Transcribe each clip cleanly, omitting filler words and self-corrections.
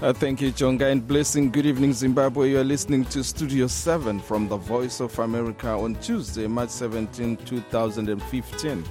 Thank you, Jonga, and blessing. Good evening, Zimbabwe. You are listening to Studio 7 from the Voice of America on Tuesday, March 17, 2015.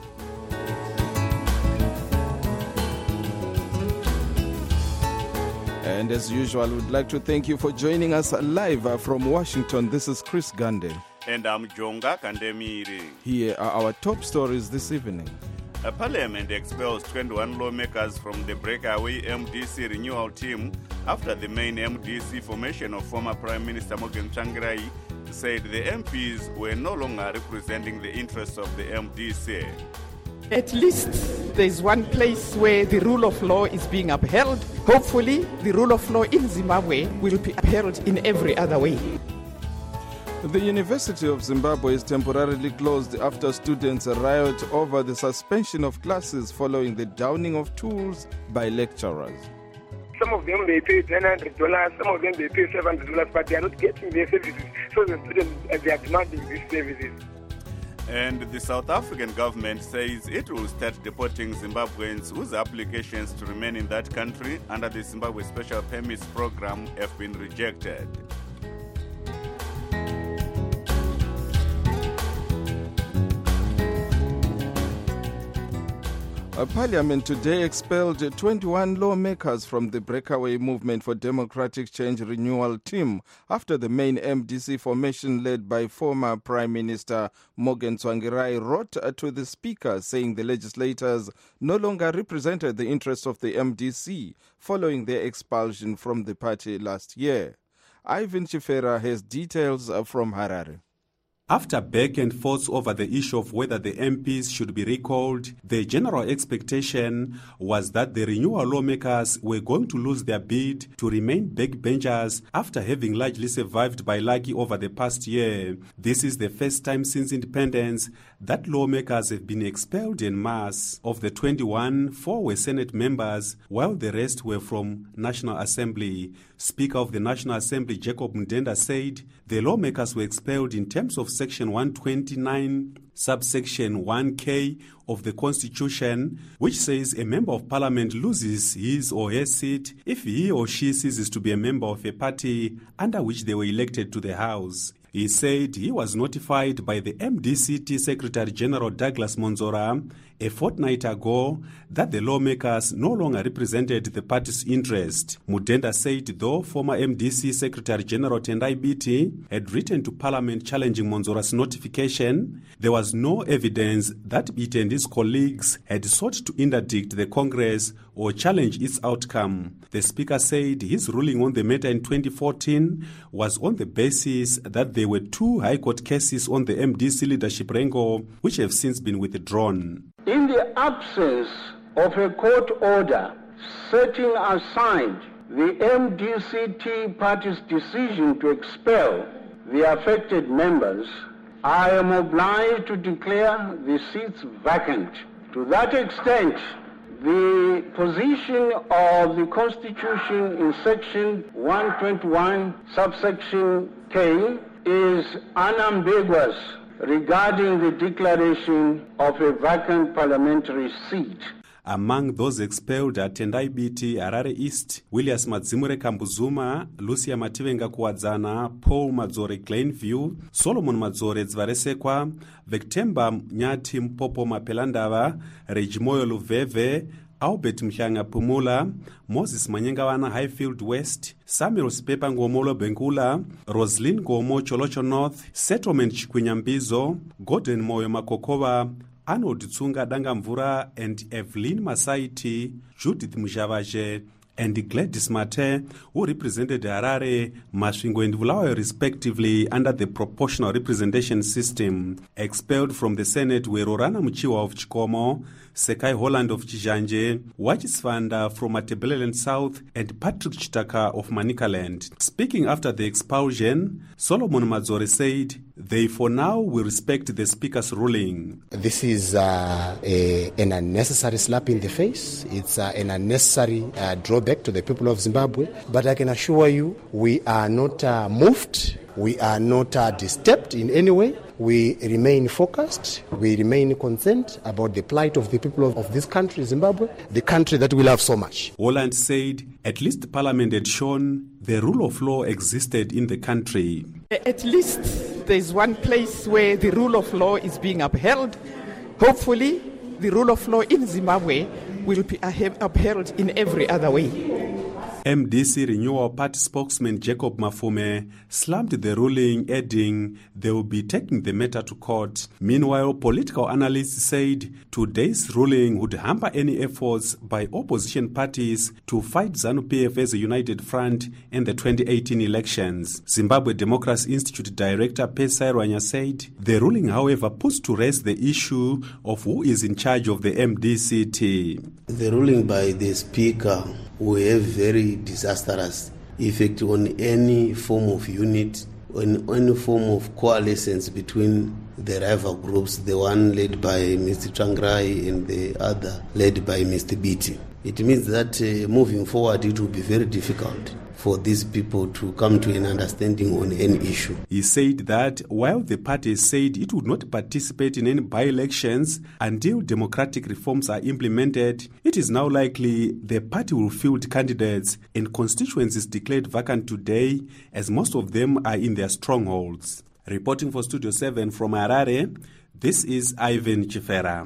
And as usual, we'd like to thank you for joining us live from Washington. This is Chris Gande. And I'm Jonga Kandemiri. Here are our top stories this evening. Parliament expels 21 lawmakers from the breakaway MDC renewal team after the main MDC formation of former Prime Minister Morgan Tsvangirai said the MPs were no longer representing the interests of the MDC. At least there's one place where the rule of law is being upheld. Hopefully, the rule of law in Zimbabwe will be upheld in every other way. The University of Zimbabwe is temporarily closed after students riot over the suspension of classes following the downing of tools by lecturers. Some of them they pay $900, some of them they pay $700, but they are not getting their services. So the students they are demanding these services. And the South African government says it will start deporting Zimbabweans whose applications to remain in that country under the Zimbabwe Special Permits Program have been rejected. Parliament today expelled 21 lawmakers from the breakaway Movement for Democratic Change renewal team after the main MDC formation led by former Prime Minister Morgan Tsvangirai wrote to the Speaker saying the legislators no longer represented the interests of the MDC following their expulsion from the party last year. Ivan Chifera has details from Harare. After back and forth over the issue of whether the MPs should be recalled, the general expectation was that the renewal lawmakers were going to lose their bid to remain backbenchers after having largely survived by lucky over the past year. This is the first time since independence that lawmakers have been expelled en masse. Of the 21, 4 were Senate members, while the rest were from National Assembly. Speaker of the National Assembly, Jacob Mdenda, said the lawmakers were expelled in terms of Section 129, subsection 1K of the Constitution, which says a member of parliament loses his or her seat if he or she ceases to be a member of a party under which they were elected to the House. He said he was notified by the MDCT Secretary General Douglas Monzora a fortnight ago that the lawmakers no longer represented the party's interest. Mudenda said though former MDC Secretary General Tendai Biti had written to Parliament challenging Monzora's notification, there was no evidence that Biti and his colleagues had sought to interdict the Congress or challenge its outcome. The Speaker said his ruling on the matter in 2014 was on the basis that there were 2 High Court cases on the MDC leadership wrangle which have since been withdrawn. In the absence of a court order setting aside the MDCT party's decision to expel the affected members, I am obliged to declare the seats vacant. To that extent, the position of the Constitution in Section 121, subsection K, is unambiguous regarding the declaration of a vacant parliamentary seat. Among those expelled are Tendai Biti, Harare East, Williams Madzimure Kambuzuma, Lucia Mativenga Kuwadzana, Paul Madzore Glenview, Solomon Madzore Dzvaresekwa, Vectemba Nyati Mpopo Mapelandava, Regimoyo Luveve, Albert Mhlanga Pumula, Moses Manyengawana Highfield West, Samuel Spepa Ngomolo Bengula, Roslyn Gomo Cholocho North, Settlement Chikwinyambizo, Gordon Moyo Makokova, Arnold Tsunga Dangamvura and Evelyn Masaiti, Judith Mujavaje, and Gladys Mate, who represented Harare, Masvingo and Bulawayo respectively under the proportional representation system. Expelled from the Senate were Rorana Muchiwa of Chikomo, Sekai Holland of Chijanje, Wachisvanda from Matebeleland South, and Patrick Chitaka of Manicaland. Speaking after the expulsion, Solomon Madzore said they for now will respect the Speaker's ruling. This is an unnecessary slap in the face. It's an unnecessary drawback to the people of Zimbabwe. But I can assure you, we are not moved. We are not disturbed in any way. We remain focused, we remain concerned about the plight of the people of this country, Zimbabwe, the country that we love so much. Holland said at least Parliament had shown the rule of law existed in the country. At least there's one place where the rule of law is being upheld. Hopefully, the rule of law in Zimbabwe will be upheld in every other way. MDC Renewal Party spokesman Jacob Mafume slammed the ruling, adding they will be taking the matter to court. Meanwhile, political analysts said today's ruling would hamper any efforts by opposition parties to fight ZANU-PF as a united front in the 2018 elections. Zimbabwe Democracy Institute Director Pesai Rwanya said the ruling, however, puts to rest the issue of who is in charge of the MDCT. The ruling by the Speaker will have very disastrous effect on any form of unit, on any form of coalescence between the rival groups, the one led by Mr. Tsvangirai and the other led by Mr. Biti. It means that moving forward it will be very difficult for these people to come to an understanding on any issue. He said that while the party said it would not participate in any by-elections until democratic reforms are implemented, it is now likely the party will field candidates and constituencies declared vacant today, as most of them are in their strongholds. Reporting for Studio 7 from Harare, this is Ivan Chifera.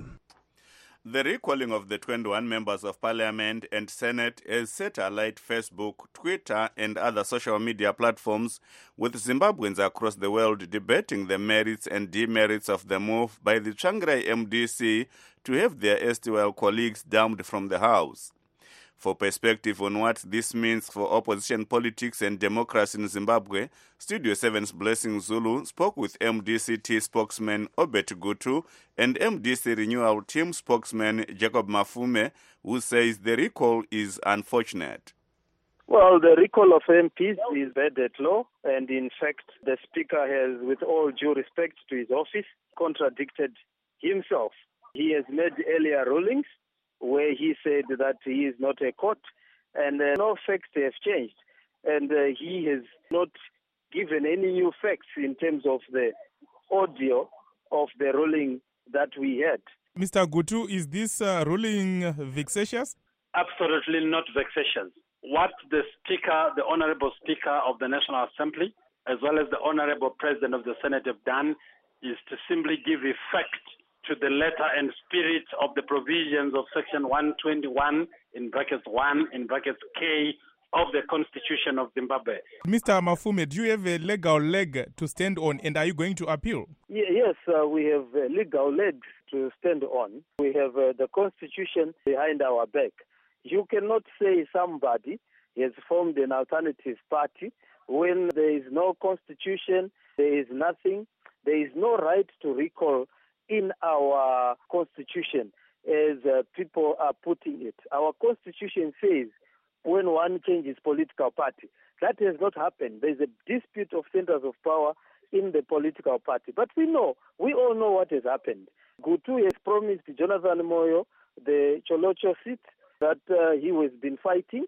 The recalling of the 21 members of Parliament and Senate has set alight Facebook, Twitter and other social media platforms, with Zimbabweans across the world debating the merits and demerits of the move by the Tsvangirai MDC to have their erstwhile colleagues dumped from the House. For perspective on what this means for opposition politics and democracy in Zimbabwe, Studio 7's Blessing Zulu spoke with MDCT spokesman Obet Gutu and MDC Renewal Team spokesman Jacob Mafume, who says the recall is unfortunate. Well, the recall of MPs is bad at law, and in fact, the Speaker has, with all due respect to his office, contradicted himself. He has made earlier rulings where he said that he is not a court, and no facts have changed. And he has not given any new facts in terms of the audio of the ruling that we had. Mr. Gutu, is this ruling vexatious? Absolutely not vexatious. What the Speaker, the Honorable Speaker of the National Assembly, as well as the Honorable President of the Senate have done is to simply give effect to the letter and spirit of the provisions of Section 121 in brackets 1 in brackets K of the Constitution of Zimbabwe. Mr. Mafume, do you have a legal leg to stand on, and are you going to appeal? Yes, we have legal legs to stand on. We have the Constitution behind our back. You cannot say somebody has formed an alternative party when there is no Constitution, there is nothing, there is no right to recall in our Constitution, as people are putting it. Our Constitution says when one changes political party. That has not happened. There's a dispute of centers of power in the political party. But we all know what has happened. Gutu has promised Jonathan Moyo the Cholocho seat that he has been fighting.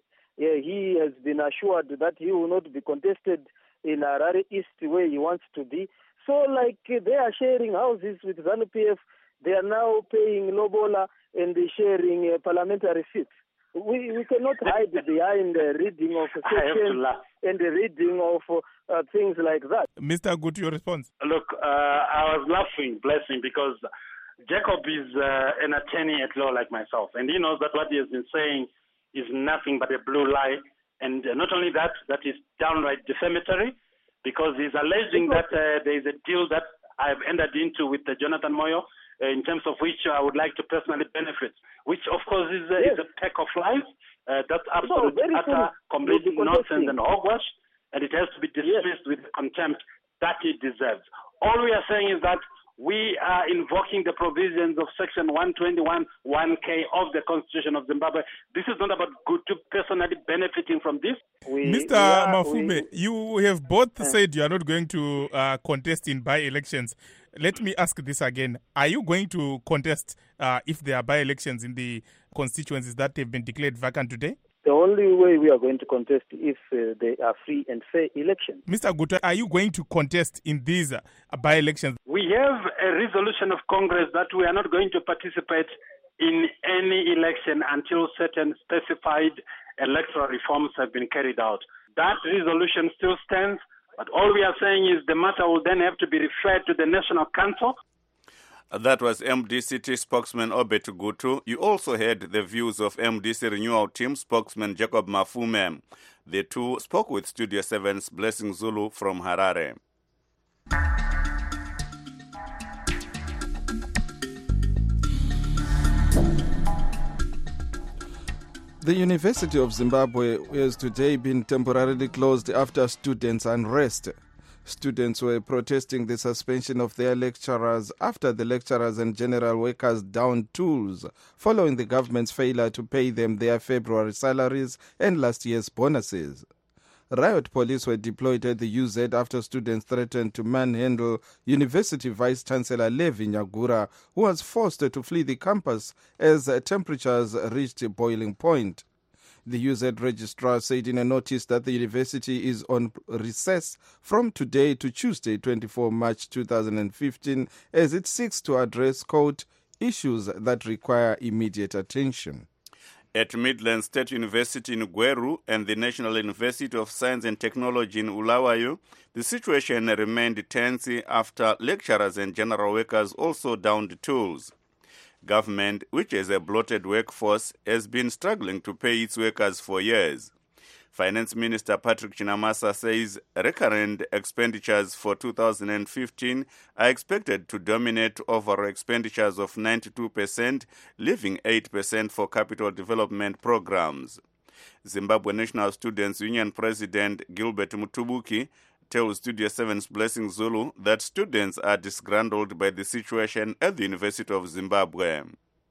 He has been assured that he will not be contested in Harare East where he wants to be. So like they are sharing houses with ZANU-PF, they are now paying Lobola and sharing parliamentary seats. We cannot hide behind the reading of sections and the reading of things like that. Mr. Gutu, your response? Look, I was laughing, Blessing, because Jacob is an attorney at law like myself, and he knows that what he has been saying is nothing but a blue lie. And not only that, that is downright defamatory, because he's alleging that there is a deal that I've entered into with Jonathan Moyo, in terms of which I would like to personally benefit, which of course is a pack of lies. That's absolute, utter, complete nonsense and hogwash, and it has to be dismissed with the contempt that it deserves. All we are saying is that we are invoking the provisions of Section 121, 1K of the Constitution of Zimbabwe. This is not about Gutu personally benefiting from this. Mr. Mafume, you have both said you are not going to contest in by-elections. Let me ask this again. Are you going to contest if there are by-elections in the constituencies that have been declared vacant today? The only way we are going to contest if they are free and fair elections. Mr. Gutwa, are you going to contest in these by-elections? We have a resolution of Congress that we are not going to participate in any election until certain specified electoral reforms have been carried out. That resolution still stands, but all we are saying is the matter will then have to be referred to the National Council. That was MDC-T spokesman Obet Gutu. You also heard the views of MDC Renewal Team spokesman Jacob Mafume. The two spoke with Studio 7's Blessing Zulu from Harare. The University of Zimbabwe has today been temporarily closed after students' unrest. Students were protesting the suspension of their lecturers after the lecturers and general workers downed tools following the government's failure to pay them their February salaries and last year's bonuses. Riot police were deployed at the UZ after students threatened to manhandle University Vice-Chancellor Levi Nyagura, who was forced to flee the campus as temperatures reached a boiling point. The UZ registrar said in a notice that the university is on recess from today to Tuesday, 24 March 2015, as it seeks to address, quote, issues that require immediate attention. At Midland State University in Gweru and the National University of Science and Technology in Bulawayo, the situation remained tense after lecturers and general workers also downed tools. Government, which has a bloated workforce, has been struggling to pay its workers for years. Finance Minister Patrick Chinamasa says recurrent expenditures for 2015 are expected to dominate overall expenditures of 92%, leaving 8% for capital development programs. Zimbabwe National Students Union President Gilbert Mutubuki tells Studio 7's Blessing Zulu that students are disgruntled by the situation at the University of Zimbabwe.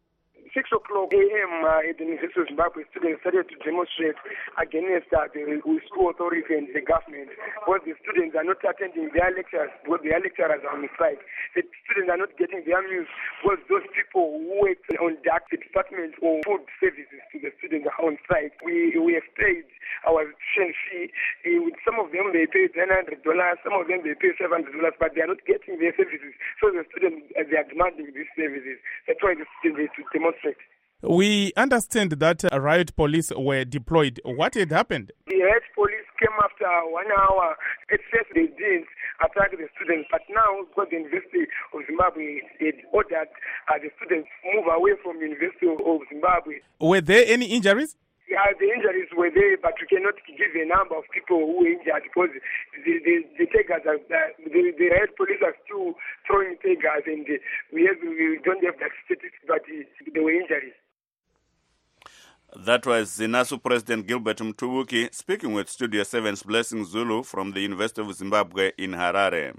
6 o'clock a.m. At the University of Zimbabwe, students started to demonstrate against the school authority and the government, because the students are not attending their lectures, because their lecturers are on strike. The students are not getting their meals, because those people who work on the department or food services to the students are on strike. We have paid our tuition fee. Some of them they pay $900, some of them they pay $700, but they are not getting their services. So the students they are demanding these services. That's why the students to demonstrate. We understand that riot police were deployed. What had happened? The riot police came after 1 hour. At first they didn't attack the students, but now because the University of Zimbabwe had ordered the students move away from the University of Zimbabwe. Were there any injuries? Yeah, the injuries were there, but we cannot give a number of people who were injured because the takers are, the riot police are still throwing takers, and we don't have that statistics, but there were injuries. That was Zinasu President Gilbert Mtubuki speaking with Studio 7's Blessing Zulu from the University of Zimbabwe in Harare.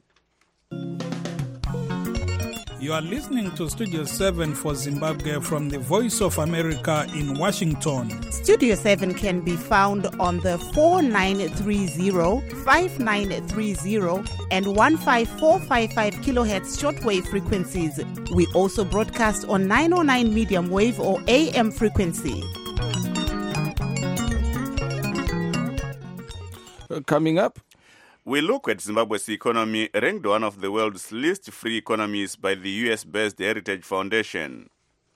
You are listening to Studio 7 for Zimbabwe from the Voice of America in Washington. Studio 7 can be found on the 4930, 5930 and 15455 kilohertz shortwave frequencies. We also broadcast on 909 medium wave or AM frequency. Coming up, we look at Zimbabwe's economy, ranked one of the world's least free economies by the US-based Heritage Foundation.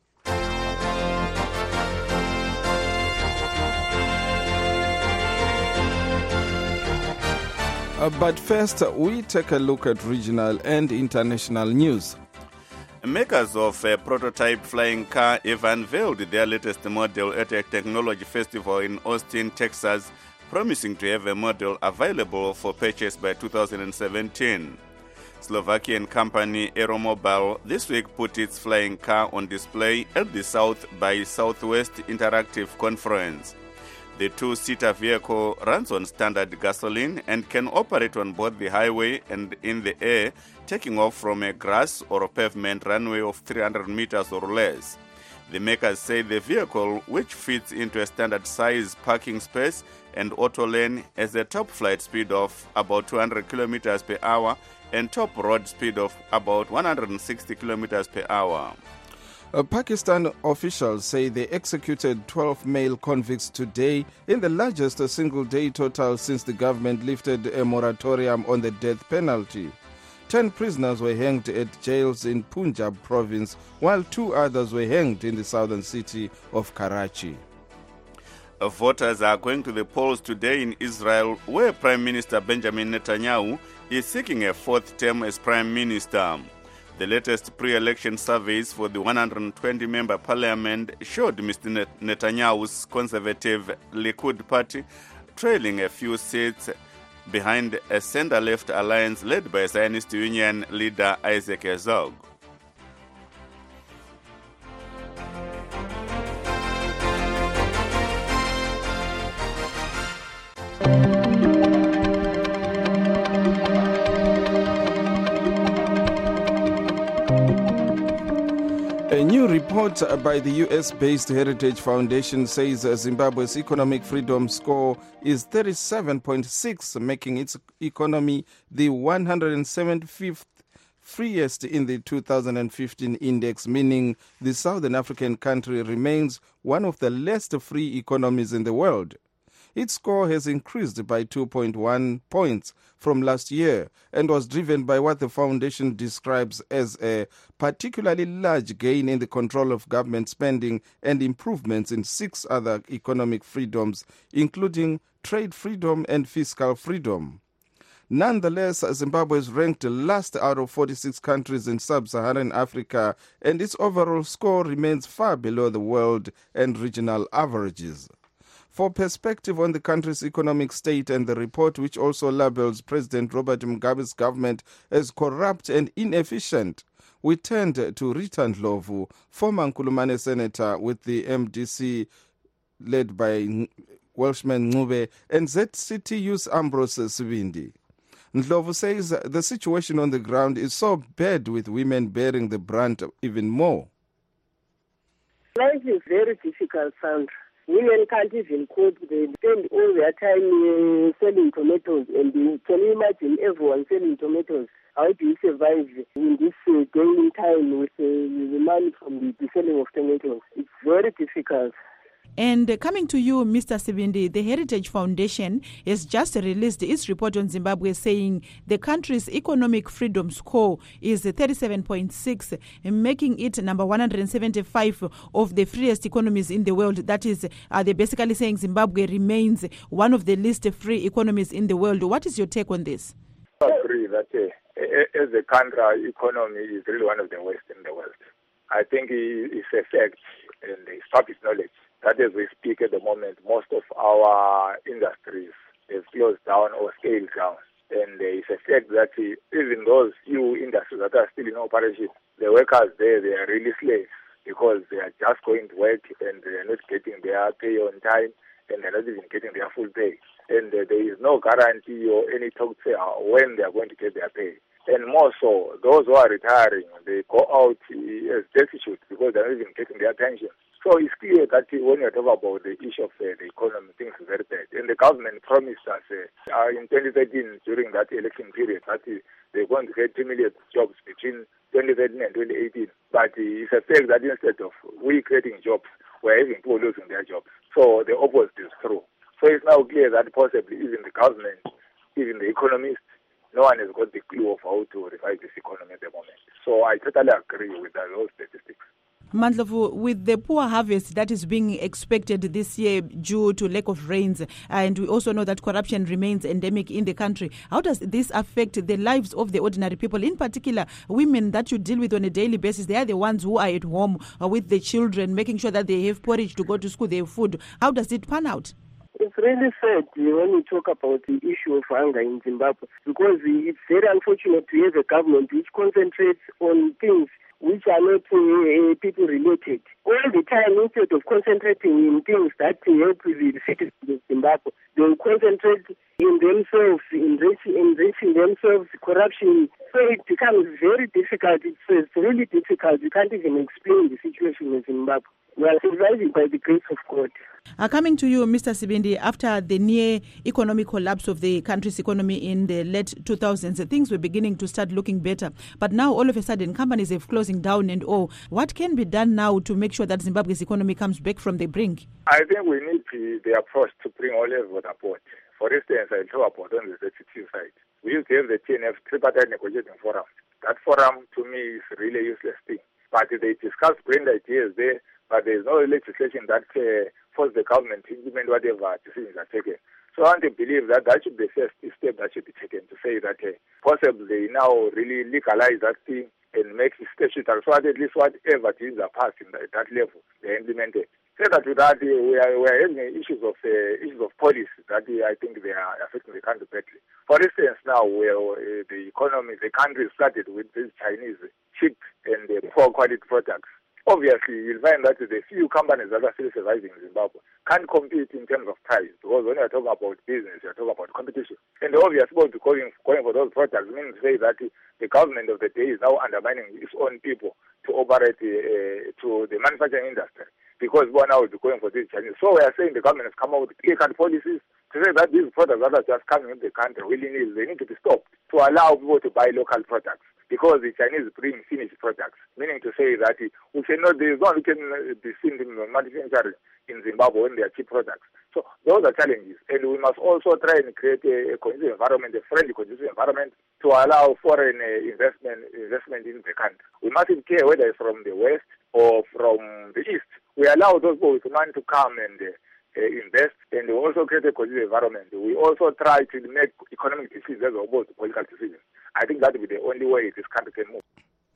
But first, we take a look at regional and international news. Makers of a prototype flying car have unveiled their latest model at a technology festival in Austin, Texas, promising to have a model available for purchase by 2017. Slovakian company Aeromobile this week put its flying car on display at the South by Southwest Interactive Conference. The two-seater vehicle runs on standard gasoline and can operate on both the highway and in the air, taking off from a grass or a pavement runway of 300 meters or less. The makers say the vehicle, which fits into a standard size parking space and auto lane, has a top flight speed of about 200 kilometers per hour and top road speed of about 160 kilometers per hour. Pakistan officials say they executed 12 male convicts today in the largest single-day total since the government lifted a moratorium on the death penalty. 10 prisoners were hanged at jails in Punjab province, while 2 others were hanged in the southern city of Karachi. Voters are going to the polls today in Israel, where Prime Minister Benjamin Netanyahu is seeking a 4th term as Prime Minister. The latest pre-election surveys for the 120-member parliament showed Mr. Netanyahu's conservative Likud party trailing a few seats behind a center-left alliance led by Zionist Union leader Isaac Herzog. A new report by the US-based Heritage Foundation says Zimbabwe's economic freedom score is 37.6, making its economy the 175th freest in the 2015 index, meaning the Southern African country remains one of the least free economies in the world. Its score has increased by 2.1 points from last year and was driven by what the foundation describes as a particularly large gain in the control of government spending and improvements in 6 other economic freedoms, including trade freedom and fiscal freedom. Nonetheless, Zimbabwe is ranked last out of 46 countries in sub-Saharan Africa, and its overall score remains far below the world and regional averages. For perspective on the country's economic state and the report, which also labels President Robert Mugabe's government as corrupt and inefficient, we turned to Rita Ndlovu, former Nkulumane senator with the MDC led by Welshman Ncube, and ZCTU's Ambrose Sibindi. Ndlovu says the situation on the ground is so bad, with women bearing the brunt even more. Life is very difficult, Sandra. Women can't even cope. They spend all their time selling tomatoes. And can you imagine everyone selling tomatoes? How do you survive in this daily time with the money from the selling of tomatoes? It's very difficult. And coming to you, Mr. Sibindi, the Heritage Foundation has just released its report on Zimbabwe saying the country's economic freedom score is 37.6, making it number 175 of the freest economies in the world. That is, they're basically saying Zimbabwe remains one of the least free economies in the world. What is your take on this? I agree that as a country, our economy is really one of the worst in the world. I think it's a fact, and it's public knowledge, that as we speak at the moment, most of our industries have closed down or scaled down. And it's a fact that even those few industries that are still in operation, the workers there, they are really slaves because they are just going to work and they are not getting their pay on time and they're not even getting their full pay. And there is no guarantee or any talk when they are going to get their pay. And more so, those who are retiring, they go out as destitute because they're not even getting their pension. So it's clear that when you talk about the issue of the economy, things are very bad. And the government promised us in 2013, during that election period, that they're going to get 2 million jobs between 2013 and 2018. But it's a fact that instead of we creating jobs, we're having people losing their jobs. So the opposite is true. So it's now clear that possibly even the government, even the economists, no one has got the clue of how to revive this economy at the moment. So I totally agree with those statistics. Mandlovu, with the poor harvest that is being expected this year due to lack of rains, and we also know that corruption remains endemic in the country, how does this affect the lives of the ordinary people, in particular women that you deal with on a daily basis? They are the ones who are at home with the children, making sure that they have porridge to go to school, they have food. How does it pan out? It's really sad when we talk about the issue of hunger in Zimbabwe, because it's very unfortunate to have a government which concentrates on things which are not people related. All the time, instead of concentrating in things that help the citizens of Zimbabwe, they will concentrate in themselves, enriching themselves, corruption. So it becomes very difficult. It's really difficult. You can't even explain the situation in Zimbabwe. We are surviving by the grace of God. Coming to you, Mr. Sibindi, after the near economic collapse of the country's economy in the late 2000s, things were beginning to start looking better. But now, all of a sudden, companies are closing down and all. What can be done now to make sure that Zimbabwe's economy comes back from the brink? I think we need the approach to bring all everyone aboard. For instance, I talk about on the executive side. We used to have the TNF, Tripartite Negotiating Forum. That forum, to me, is really a useless thing. But they discuss brilliant ideas there, but there is no legislation that forces the government to implement whatever decisions are taken. So I want to believe that should be the first step that should be taken to say that possibly now really legalize that thing and make it statutory, so that at least whatever decisions are passed in that level, they are implemented. Say that with that, we are having issues of policy that I think they are affecting the country badly. For instance, now where the economy, the country is flooded with these Chinese cheap and poor quality products. Obviously, you'll find that the few companies that are still surviving in Zimbabwe can't compete in terms of price, because when you're talking about business, you're talking about competition. And the obvious about going for those products means to say that the government of the day is now undermining its own people to operate to the manufacturing industry, because one now is going for these Chinese. So we are saying the government has come out with clear-cut policies to say that these products that are just coming into the country willy-nilly, they need to be stopped to allow people to buy local products, because the Chinese bring finished products, meaning to say that we cannot, there is no we can be seen in manufacturing in Zimbabwe when they are cheap products. So those are challenges, and we must also try and create a conducive environment, a friendly conducive environment to allow foreign investment in the country. We mustn't care whether it's from the west or from the east. We allow those people with money to come and invest, and we also create a conducive environment. We also try to make economic decisions as opposed to political decisions. I think that will be the only way this country can move.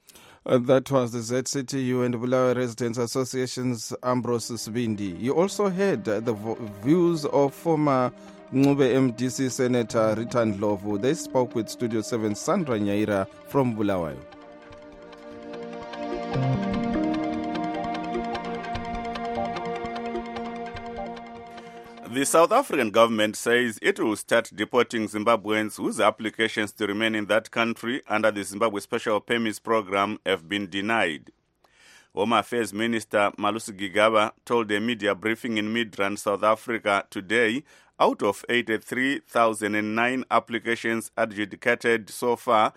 That was the ZCTU and Bulawayo Residents Association's Ambrose Sibindi. You also heard the views of former Ncube MDC Senator Rita Ndlovu. They spoke with Studio 7 Sandra Nyaira from Bulawayo. The South African government says it will start deporting Zimbabweans whose applications to remain in that country under the Zimbabwe Special Permits Program have been denied. Home Affairs Minister Malusi Gigaba told a media briefing in Midrand, South Africa today, out of 83,009 applications adjudicated so far,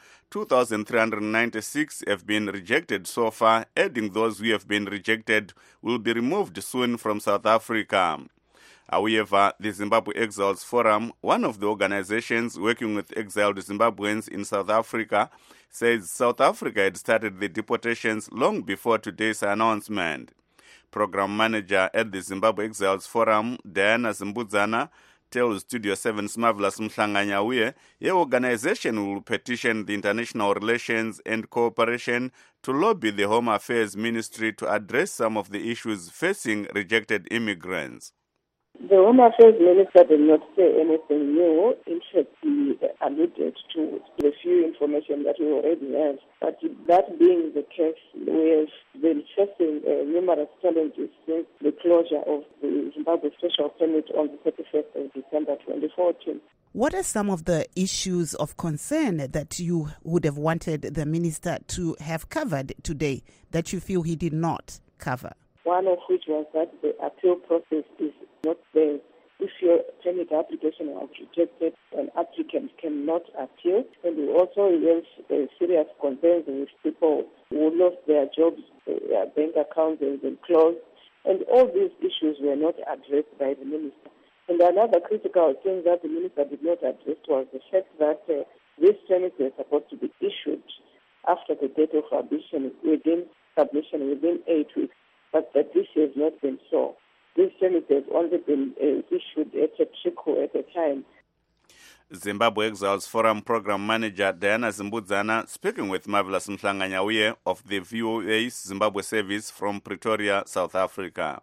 2,396 have been rejected so far, adding those who have been rejected will be removed soon from South Africa. However, the Zimbabwe Exiles Forum, one of the organizations working with exiled Zimbabweans in South Africa, says South Africa had started the deportations long before today's announcement. Program manager at the Zimbabwe Exiles Forum, Diana Zimbudzana, tells Studio 7's Marvelous Mhlanganyawiye, the organization will petition the International Relations and Cooperation to lobby the Home Affairs Ministry to address some of the issues facing rejected immigrants. The Home Affairs Minister did not say anything new. In fact, he alluded to the few information that we already have. But that being the case, we have been facing numerous challenges since the closure of the Zimbabwe Special Permit on the 31st of December 2014. What are some of the issues of concern that you would have wanted the minister to have covered today that you feel he did not cover? One of which was that the appeal process is not there. If your permit application was rejected, an applicant cannot appeal. And we also have serious concerns with people who lost their jobs, their bank accounts have been closed. And all these issues were not addressed by the minister. And another critical thing that the minister did not address was the fact that these permits were supposed to be issued after the date of submission within 8 weeks. But that this has not been so. These permits have only been issued at a trickle at a time. Zimbabwe Exiles Forum Program Manager Diana Zimbudzana speaking with Marvelous Mhlanganyawiye of the VOA Zimbabwe Service from Pretoria, South Africa.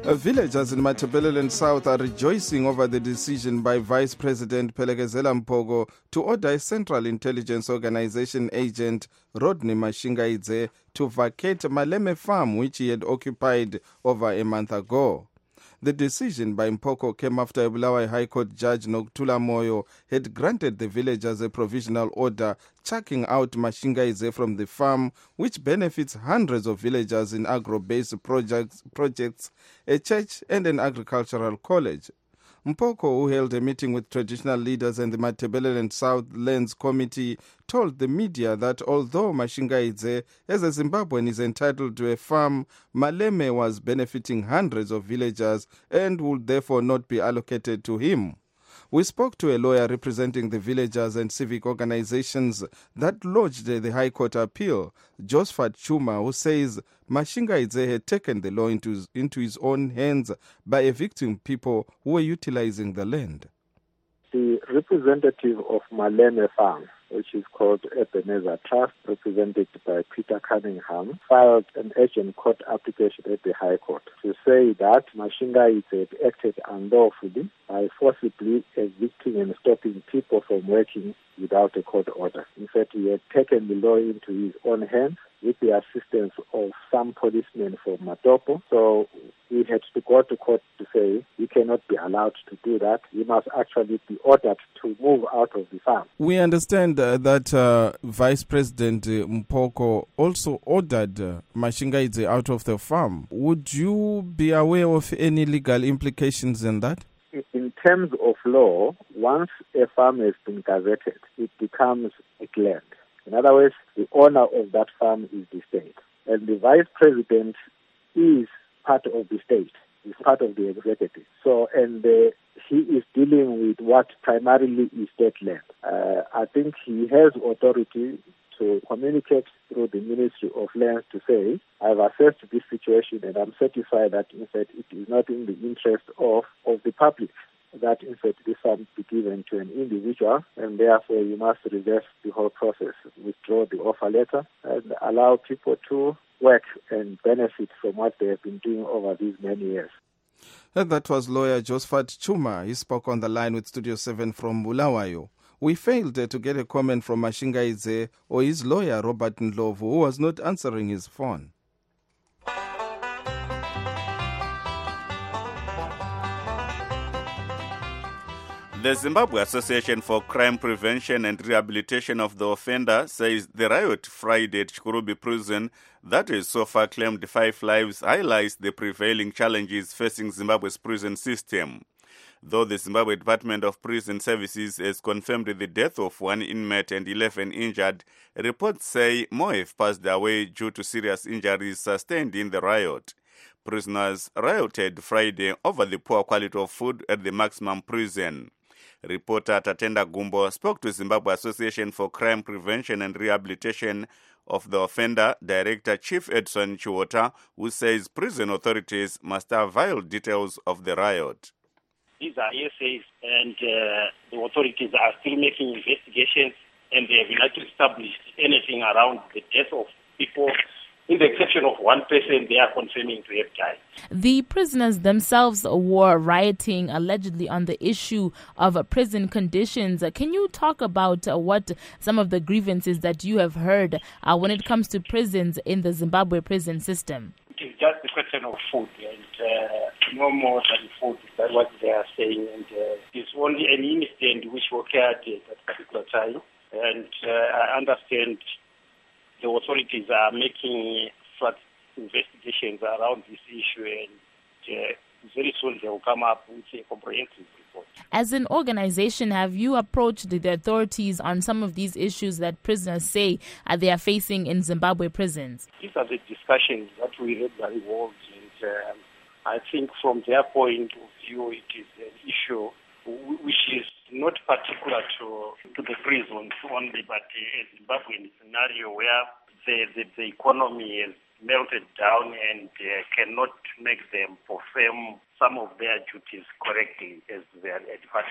Villagers in Matabeleland South are rejoicing over the decision by Vice President Phelekezela Mpogo to order a Central Intelligence Organization agent, Rodney Mashingaidze, to vacate Maleme Farm, which he had occupied over a month ago. The decision by Mpogo came after a Bulawayo High Court Judge Nokuthula Moyo had granted the villagers a provisional order chucking out Mashingaidze from the farm, which benefits hundreds of villagers in agro-based projects, a church and an agricultural college. Mpogo, who held a meeting with traditional leaders and the Matabeleland South Lands Committee, told the media that although Mashingaidze, as a Zimbabwean, is entitled to a farm, Maleme was benefiting hundreds of villagers and would therefore not be allocated to him. We spoke to a lawyer representing the villagers and civic organizations that lodged the High Court appeal, Josephat Chuma, who says Mashingaidze had taken the law into his own hands by evicting people who were utilizing the land. The representative of Maleme Farm, which is called Ebenezer Trust, represented by Peter Cunningham, filed an urgent court application at the High Court to say that Mashingaidze had acted unlawfully by forcibly evicting and stopping people from working without a court order. In fact, he had taken the law into his own hands with the assistance of some policemen from Matopo. So he had to go to court to say he cannot be allowed to do that. He must actually be ordered to move out of the farm. We understand that Vice President Mpogo also ordered Mashingaidze out of the farm. Would you be aware of any legal implications in that? In terms of law, once a farm has been gazetted, it becomes a land. In other words, the owner of that farm is the state. And the vice president is part of the state, is part of the executive. So, he is dealing with what primarily is state land. I think he has authority to communicate through the Ministry of Lands to say, I've assessed this situation and I'm certified that, in fact, it is not in the interest of the public that, in fact, this farm be given to an individual, and therefore you must reverse the whole process, withdraw the offer letter, and allow people to work and benefit from what they have been doing over these many years. And that was lawyer Josephat Chuma. He spoke on the line with Studio 7 from Bulawayo. We failed to get a comment from Mashingaidze or his lawyer Robert Ndlovu, who was not answering his phone. The Zimbabwe Association for Crime Prevention and Rehabilitation of the Offender says the riot Friday at Chikurubi prison that has so far claimed 5 lives highlights the prevailing challenges facing Zimbabwe's prison system. Though the Zimbabwe Department of Prison Services has confirmed the death of 1 inmate and 11 injured, reports say more have passed away due to serious injuries sustained in the riot. Prisoners rioted Friday over the poor quality of food at the maximum prison. Reporter Tatenda Gumbo spoke to Zimbabwe Association for Crime Prevention and Rehabilitation of the Offender Director Chief Edson Chiwota, who says prison authorities must have vile details of the riot. These are essays, and the authorities are still making investigations, and they have not established anything around the death of people. In the exception of one person, they are confirming to have died. The prisoners themselves were rioting allegedly on the issue of prison conditions. Can you talk about what some of the grievances that you have heard when it comes to prisons in the Zimbabwe prison system? It is just a question of food, and no more than food. That's what they are saying. And it's only an incident which occurred at that particular time. And I understand the authorities are making investigations around this issue, and very soon they will come up with a comprehensive report. As an organization, have you approached the authorities on some of these issues that prisoners say they are facing in Zimbabwe prisons? These are the discussions that we regularly hold, and I think from their point of view, it is an issue which is not particular to the prisons only, but a Zimbabwean scenario where the economy has melted down and cannot make them perform some of their duties correctly as they are advised.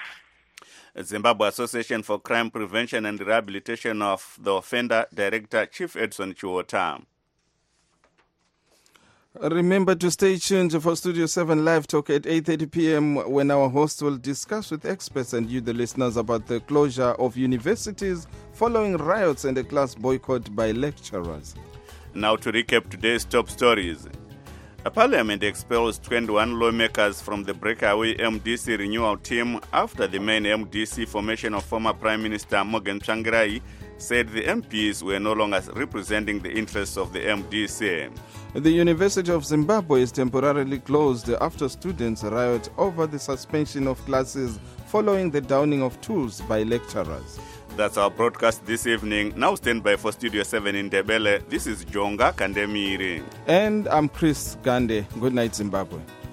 Zimbabwe Association for Crime Prevention and Rehabilitation of the Offender Director Chief Edson Chiwota. Remember to stay tuned for Studio 7 Live Talk at 8:30 p.m. when our host will discuss with experts and you, the listeners, about the closure of universities following riots and a class boycott by lecturers. Now to recap today's top stories. A parliament expels 21 lawmakers from the breakaway MDC renewal team after the main MDC formation of former Prime Minister Morgan Tsvangirai said the MPs were no longer representing the interests of the MDC. The University of Zimbabwe is temporarily closed after students riot over the suspension of classes following the downing of tools by lecturers. That's our broadcast this evening. Now stand by for Studio 7 in Ndebele. This is Jonga Kandemiri. And I'm Chris Gande. Good night, Zimbabwe.